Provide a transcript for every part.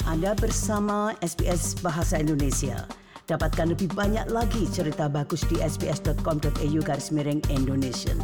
Anda bersama SBS Bahasa Indonesia. Dapatkan lebih banyak lagi cerita bagus di sbs.com.au/Indonesian.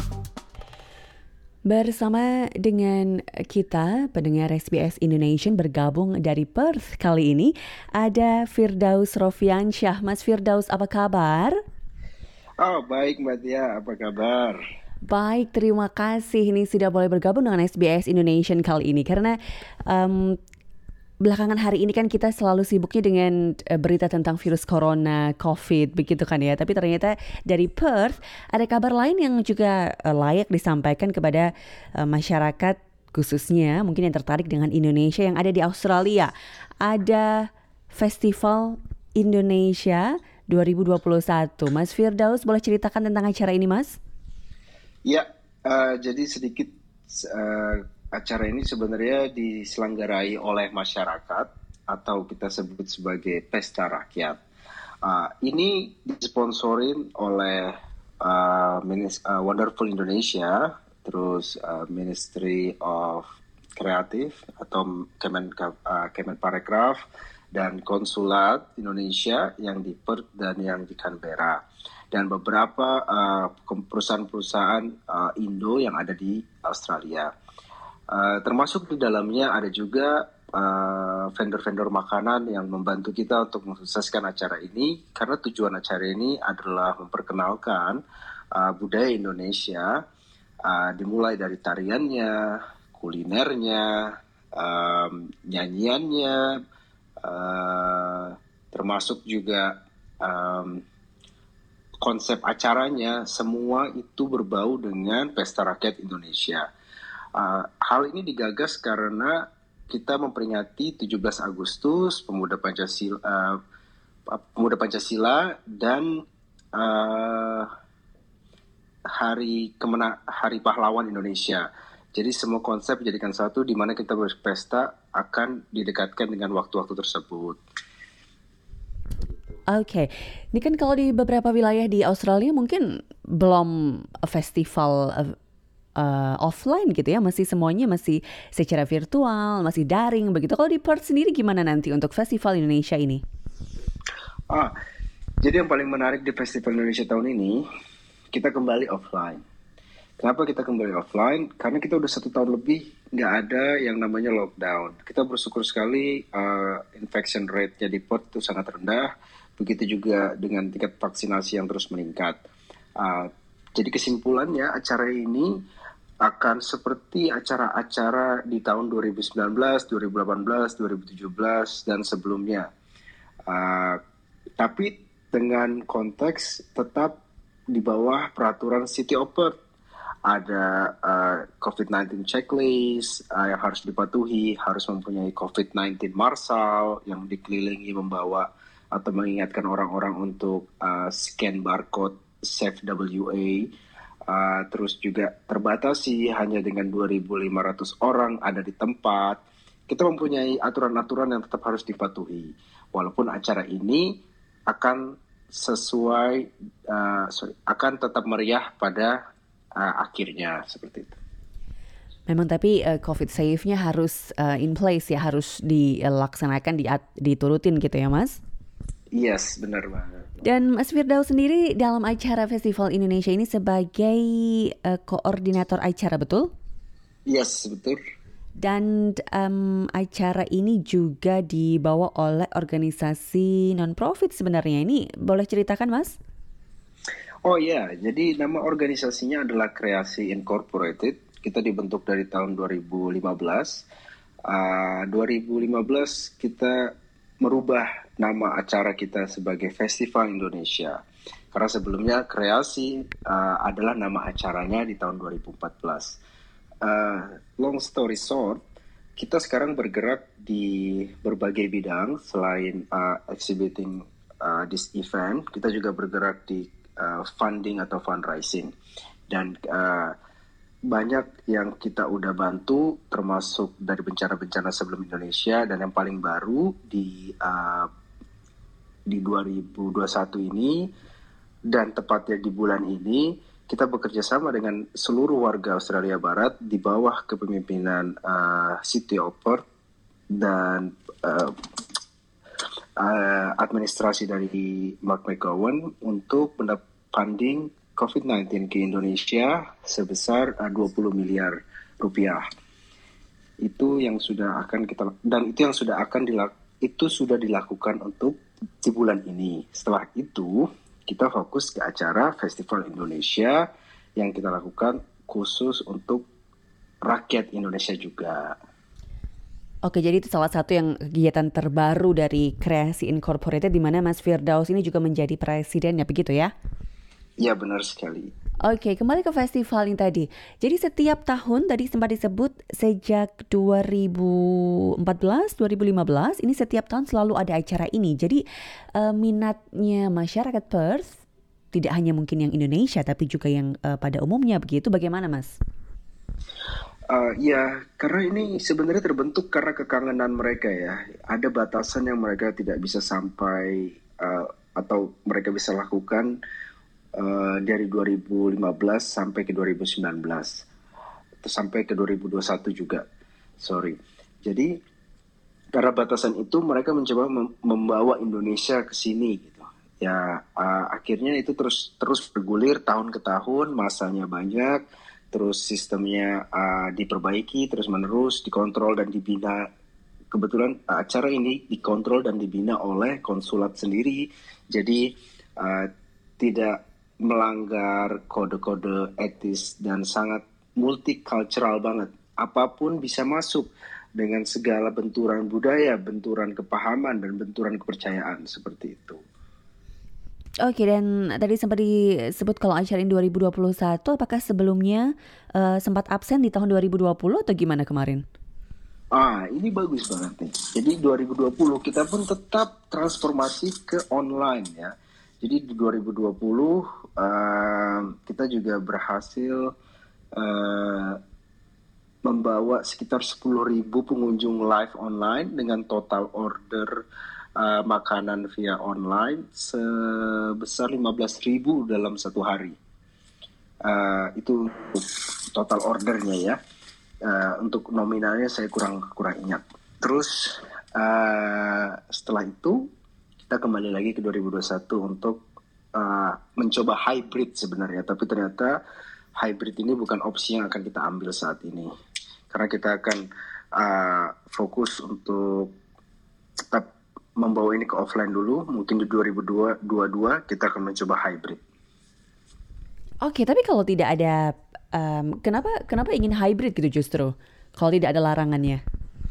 Bersama dengan kita, pendengar SBS Indonesia bergabung dari Perth kali ini, ada Firdaus Rofiansyah. Mas Firdaus, apa kabar? Oh, baik Mbak Tia, apa kabar? Baik, terima kasih. Ini sudah boleh bergabung dengan SBS Indonesia kali ini. Karena belakangan hari ini kan kita selalu sibuknya dengan berita tentang virus corona, COVID, begitu kan ya. Tapi ternyata dari Perth ada kabar lain yang juga layak disampaikan kepada masyarakat, khususnya mungkin yang tertarik dengan Indonesia yang ada di Australia. Ada Festival Indonesia 2021. Mas Firdaus, boleh ceritakan tentang acara ini, Mas? Ya, jadi sedikit acara ini sebenarnya diselenggarai oleh masyarakat atau kita sebut sebagai pesta rakyat. Ini disponsorin oleh Wonderful Indonesia, terus Ministry of Creative atau Kemenparekraf dan Konsulat Indonesia yang di Perth dan yang di Canberra. Dan beberapa perusahaan-perusahaan Indo yang ada di Australia. Termasuk di dalamnya ada juga vendor-vendor makanan yang membantu kita untuk mensukseskan acara ini, karena tujuan acara ini adalah memperkenalkan budaya Indonesia, dimulai dari tariannya, kulinernya, nyanyiannya, termasuk juga konsep acaranya, semua itu berbau dengan Pesta Rakyat Indonesia. Hal ini digagas karena kita memperingati 17 Agustus Pemuda Pancasila dan Hari Pahlawan Indonesia. Jadi semua konsep dijadikan satu, di mana kita berpesta akan didekatkan dengan waktu-waktu tersebut. Oke, ini kan kalau di beberapa wilayah di Australia mungkin belum festival offline gitu ya, semuanya masih secara virtual, masih daring begitu. Kalau di Perth sendiri gimana nanti untuk Festival Indonesia ini? Jadi yang paling menarik di Festival Indonesia tahun ini, kita kembali offline. Kenapa kita kembali offline? Karena kita udah 1 tahun lebih nggak ada yang namanya lockdown. Kita bersyukur sekali infection rate-nya di Perth itu sangat rendah. Begitu juga dengan tingkat vaksinasi yang terus meningkat. Jadi kesimpulannya acara ini akan seperti acara-acara di tahun 2019, 2018, 2017 dan sebelumnya. Tapi dengan konteks tetap di bawah peraturan City of Perth. Ada COVID-19 checklist yang harus dipatuhi, harus mempunyai COVID-19 marshal yang dikelilingi membawa atau mengingatkan orang-orang untuk scan barcode Safe WA. Terus juga terbatasi hanya dengan 2.500 orang ada di tempat. Kita mempunyai aturan-aturan yang tetap harus dipatuhi. Walaupun acara ini akan akan tetap meriah pada akhirnya seperti itu. Memang tapi COVID safe-nya harus in place ya, harus dilaksanakan, diturutin gitu ya, Mas? Yes, benar banget. Dan Mas Firdaus sendiri dalam acara Festival Indonesia ini sebagai koordinator acara, betul? Yes, betul. Dan acara ini juga dibawa oleh organisasi non-profit sebenarnya. Ini boleh ceritakan, Mas? Oh ya, jadi nama organisasinya adalah Kreasi Incorporated. Kita dibentuk dari tahun 2015. 2015 kita merubah nama acara kita sebagai Festival Indonesia. Karena sebelumnya Kreasi adalah nama acaranya di tahun 2014. Long story short, kita sekarang bergerak di berbagai bidang. Selain exhibiting this event, kita juga bergerak di funding atau fundraising. Dan banyak yang kita udah bantu, termasuk dari bencana-bencana sebelum Indonesia, dan yang paling baru di 2021 ini, dan tepatnya di bulan ini, kita bekerja sama dengan seluruh warga Australia Barat di bawah kepemimpinan City of Perth dan uh, administrasi dari Mark McGowan untuk funding COVID-19 ke Indonesia sebesar 20 miliar rupiah. Itu yang sudah akan kita, dan itu yang sudah akan itu sudah dilakukan untuk di bulan ini. Setelah itu kita fokus ke acara Festival Indonesia yang kita lakukan khusus untuk rakyat Indonesia juga. Oke, jadi itu salah satu yang kegiatan terbaru dari Kreasi Incorporated di mana Mas Firdaus ini juga menjadi presidennya, begitu ya? Ya, benar sekali. Oke, kembali ke festival yang tadi. Jadi setiap tahun tadi sempat disebut sejak 2014, 2015 ini setiap tahun selalu ada acara ini. Jadi minatnya masyarakat Perth tidak hanya mungkin yang Indonesia tapi juga yang pada umumnya begitu. Bagaimana, Mas? Ya, karena ini sebenarnya terbentuk karena kekangenan mereka ya. Ada batasan yang mereka tidak bisa sampai atau mereka bisa lakukan dari 2015 sampai ke 2019 atau sampai ke 2021 juga. Jadi karena batasan itu mereka mencoba membawa Indonesia ke sini gitu. Ya, akhirnya itu terus bergulir tahun ke tahun, masanya banyak. Terus sistemnya diperbaiki terus-menerus, dikontrol dan dibina. Kebetulan acara ini dikontrol dan dibina oleh konsulat sendiri. Jadi tidak melanggar kode-kode etis dan sangat multicultural banget. Apapun bisa masuk dengan segala benturan budaya, benturan kepahaman, dan benturan kepercayaan seperti itu. Oke, dan tadi sempat disebut kalau acara ini 2021, apakah sebelumnya sempat absen di tahun 2020 atau gimana kemarin? Ini bagus banget nih. Jadi 2020 kita pun tetap transformasi ke online ya. Jadi di 2020 kita juga berhasil membawa sekitar 10.000 pengunjung live online dengan total order makanan via online sebesar 15.000 dalam satu hari. Itu total ordernya ya. Untuk nominalnya saya kurang ingat. Terus setelah itu kita kembali lagi ke 2021 untuk mencoba hybrid sebenarnya. Tapi ternyata hybrid ini bukan opsi yang akan kita ambil saat ini. Karena kita akan fokus untuk tetap membawa ini ke offline dulu. Mungkin di 2022 kita akan mencoba hybrid. Oke, tapi kalau tidak ada, kenapa ingin hybrid gitu justru? Kalau tidak ada larangannya?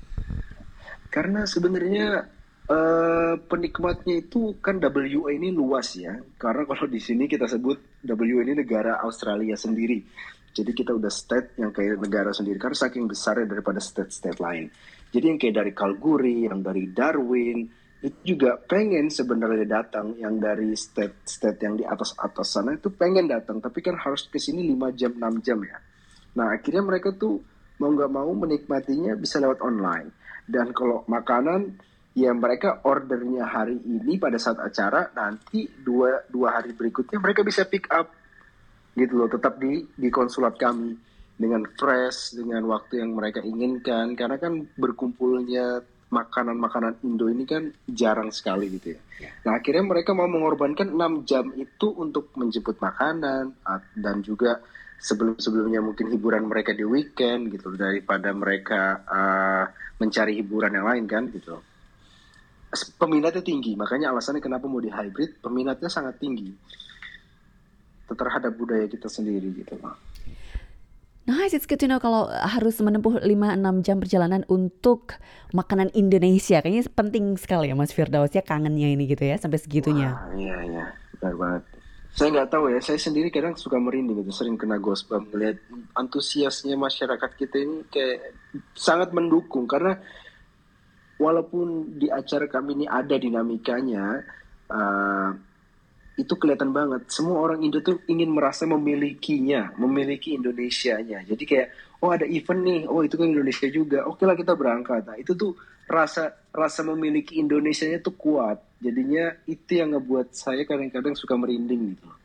Karena sebenarnya penikmatnya itu kan WA ini luas ya. Karena kalau di sini kita sebut WA ini negara Australia sendiri. Jadi kita udah state yang kayak negara sendiri. Karena saking besarnya daripada state-state lain. Jadi yang kayak dari Kalgoorlie, yang dari Darwin, itu juga pengen sebenarnya datang. Yang dari state-state yang di atas-atas sana itu pengen datang. Tapi kan harus ke sini 5 jam, 6 jam ya. Nah akhirnya mereka tuh mau gak mau menikmatinya bisa lewat online. Dan kalau makanan, ya mereka ordernya hari ini pada saat acara, nanti dua hari berikutnya mereka bisa pick up gitu loh, tetap di konsulat kami dengan fresh, dengan waktu yang mereka inginkan. Karena kan berkumpulnya makanan-makanan Indo ini kan jarang sekali gitu ya. Nah akhirnya mereka mau mengorbankan 6 jam itu untuk menjemput makanan dan juga sebelum-sebelumnya mungkin hiburan mereka di weekend gitu, daripada mereka mencari hiburan yang lain kan gitu. Peminatnya tinggi, makanya alasannya kenapa mau di hybrid, peminatnya sangat tinggi terhadap budaya kita sendiri gitu loh. Nice, it's good to know kalau harus menempuh 5-6 jam perjalanan untuk makanan Indonesia. Kayaknya penting sekali ya Mas Firdaus ya, kangennya ini gitu ya sampai segitunya. Wah, iya, benar banget. Saya nggak tahu ya, saya sendiri kadang suka merinding gitu, sering kena goosebumps melihat antusiasnya masyarakat kita ini kayak sangat mendukung. Karena walaupun di acara kami ini ada dinamikanya, itu kelihatan banget. Semua orang Indo tuh ingin merasa memiliki Indonesianya. Jadi kayak, oh ada event nih, oh itu kan Indonesia juga, oke lah kita berangkat. Nah itu tuh rasa memiliki Indonesianya tuh kuat. Jadinya itu yang ngebuat saya kadang-kadang suka merinding gitu.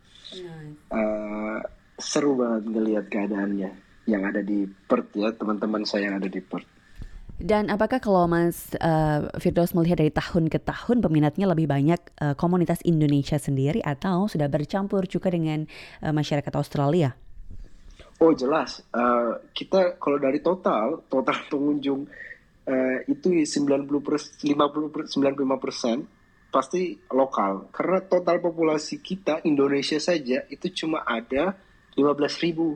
Seru banget ngelihat keadaannya yang ada di Perth ya, teman-teman saya yang ada di Perth. Dan apakah kalau Mas Firdaus melihat dari tahun ke tahun peminatnya lebih banyak komunitas Indonesia sendiri atau sudah bercampur juga dengan masyarakat Australia? Oh jelas, kita kalau dari total pengunjung itu 95% pasti lokal. Karena total populasi kita Indonesia saja itu cuma ada 15.000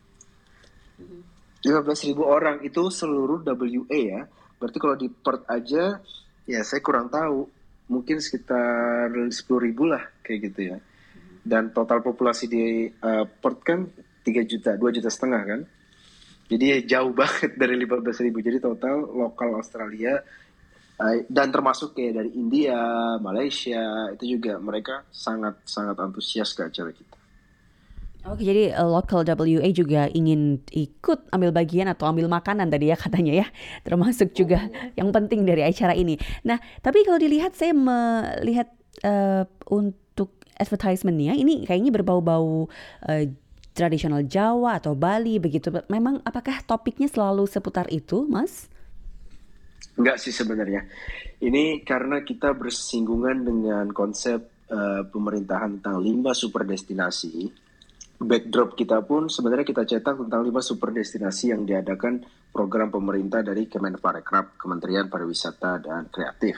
orang, itu seluruh WA ya. Berarti kalau di Perth aja, ya saya kurang tahu, mungkin sekitar 10.000 lah kayak gitu ya. Dan total populasi di Perth kan 3 juta, 2,5 juta kan. Jadi jauh banget dari 15.000. Jadi total lokal Australia, dan termasuk kayak dari India, Malaysia, itu juga mereka sangat antusias ke acara kita. Oke, jadi local WA juga ingin ikut ambil bagian atau ambil makanan tadi ya katanya ya, termasuk juga yang penting dari acara ini. Nah, tapi kalau dilihat saya melihat untuk advertisement-nya ini kayaknya berbau-bau tradisional Jawa atau Bali begitu. Memang apakah topiknya selalu seputar itu, Mas? Enggak sih sebenarnya. Ini karena kita bersinggungan dengan konsep pemerintahan tentang 5 super destinasi. Backdrop kita pun sebenarnya kita cetak tentang 5 super destinasi yang diadakan program pemerintah dari Kemenparekraf, Kementerian Pariwisata dan Kreatif.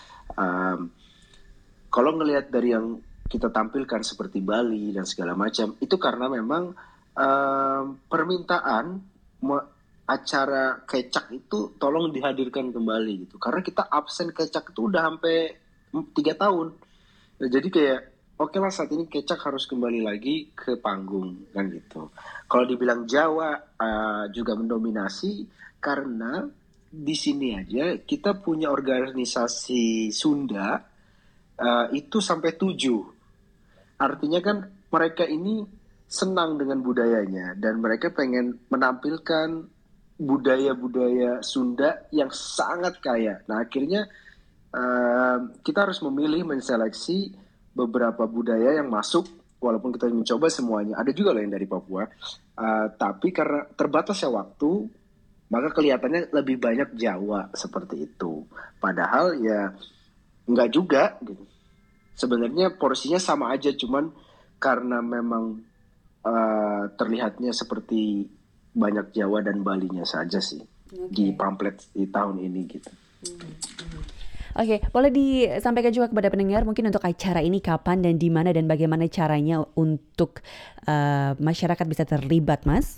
Kalau ngelihat dari yang kita tampilkan seperti Bali dan segala macam, itu karena memang permintaan acara kecak itu tolong dihadirkan kembali gitu. Karena kita absen kecak itu udah sampai 3 tahun. Nah, jadi kayak oke lah saat ini kecak harus kembali lagi ke panggung kan gitu. Kalau dibilang Jawa juga mendominasi karena di sini aja kita punya organisasi Sunda itu sampai 7. Artinya kan mereka ini senang dengan budayanya dan mereka pengen menampilkan budaya-budaya Sunda yang sangat kaya. Nah akhirnya kita harus memilih, menseleksi beberapa budaya yang masuk, walaupun kita mencoba semuanya. Ada juga loh yang dari Papua, tapi karena terbatasnya waktu, maka kelihatannya lebih banyak Jawa seperti itu. Padahal ya enggak juga gitu. Sebenarnya porsinya sama aja, cuman karena memang terlihatnya seperti banyak Jawa dan Balinya saja sih di pamflet di tahun ini gitu. Oke, boleh disampaikan juga kepada pendengar mungkin untuk acara ini kapan dan di mana dan bagaimana caranya untuk masyarakat bisa terlibat, Mas?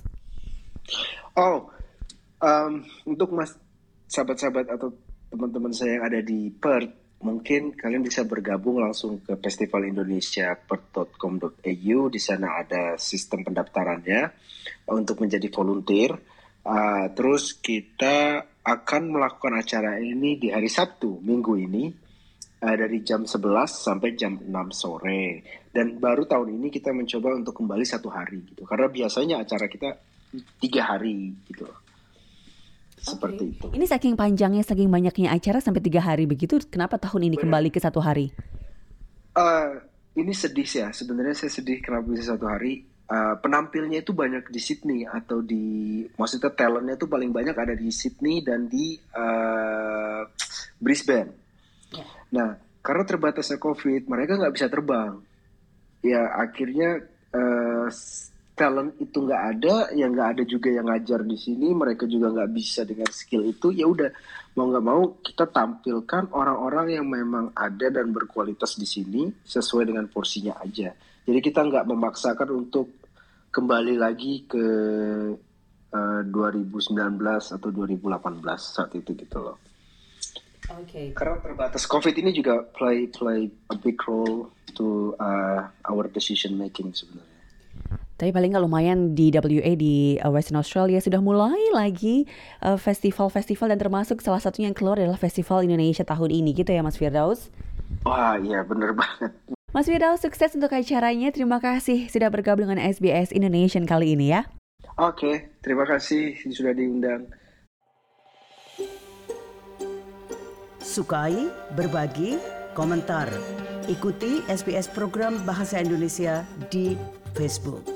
Untuk sahabat-sahabat atau teman-teman saya yang ada di Perth, mungkin kalian bisa bergabung langsung ke Festival Indonesia perth.com.au. Di sana ada sistem pendaftarannya untuk menjadi volunteer. Terus kita akan melakukan acara ini di hari Sabtu minggu ini dari jam 11 sampai jam 6 sore. Dan baru tahun ini kita mencoba untuk kembali 1 hari gitu. Karena biasanya acara kita 3 hari gitu. Seperti itu. Ini saking panjangnya, saking banyaknya acara sampai 3 hari begitu. Kenapa tahun ini kembali ke 1 hari? Ini sedih sih ya. Sebenarnya saya sedih kenapa bisa 1 hari. Penampilnya itu banyak di Sydney atau maksudnya talentnya itu paling banyak ada di Sydney dan di Brisbane. Yeah. Nah, karena terbatasnya COVID, mereka nggak bisa terbang. Ya akhirnya talent itu nggak ada, yang nggak ada juga yang ngajar di sini. Mereka juga nggak bisa dengan skill itu. Ya udah mau nggak mau kita tampilkan orang-orang yang memang ada dan berkualitas di sini sesuai dengan porsinya aja. Jadi kita nggak memaksakan untuk kembali lagi ke 2019 atau 2018 saat itu gitu loh. Okay. Karena terbatas COVID ini juga play a big role to our decision making sebenarnya. Tapi paling nggak lumayan di WA di Western Australia sudah mulai lagi festival-festival dan termasuk salah satunya yang keluar adalah Festival Indonesia tahun ini gitu ya Mas Firdaus? Wah iya bener banget. Mas Firdaus, sukses untuk acaranya. Terima kasih sudah bergabung dengan SBS Indonesia kali ini ya. Oke, terima kasih sudah diundang. Sukai, berbagi, komentar. Ikuti SBS program Bahasa Indonesia di Facebook.